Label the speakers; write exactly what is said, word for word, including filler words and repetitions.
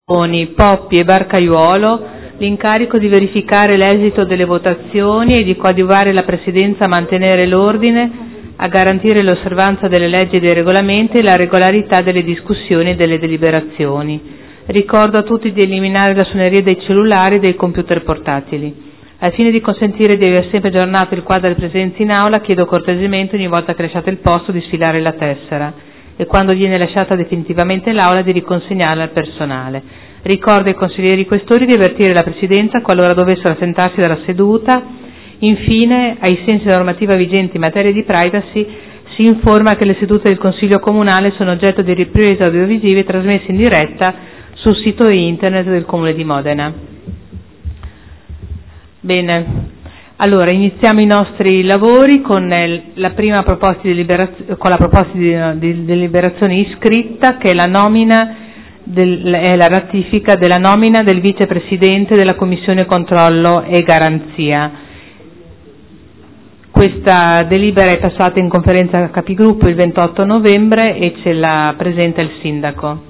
Speaker 1: Poppi e Barcaiuolo l'incarico di verificare l'esito delle votazioni e di coadiuvare la Presidenza a mantenere l'ordine, a garantire l'osservanza delle leggi e dei regolamenti e la regolarità delle discussioni e delle deliberazioni. Ricordo a tutti di eliminare la suoneria dei cellulari e dei computer portatili. Al fine di consentire di aver sempre aggiornato il quadro delle presenze in aula, chiedo cortesemente ogni volta che lasciate il posto di sfilare la tessera e quando viene lasciata definitivamente l'aula di riconsegnarla al personale. Ricordo ai consiglieri questori di avvertire la Presidenza qualora dovessero assentarsi dalla seduta. Infine, ai sensi della normativa vigente in materia di privacy, si informa che le sedute del Consiglio Comunale sono oggetto di riprese audiovisive trasmesse in diretta sul sito internet del Comune di Modena. Bene, allora iniziamo i nostri lavori con la prima proposta di deliberazione, con la proposta di, di deliberazione iscritta, che è la nomina del, è la ratifica della nomina del vicepresidente della Commissione Controllo e Garanzia. Questa delibera è passata in conferenza capigruppo il ventotto novembre e ce la presenta il sindaco.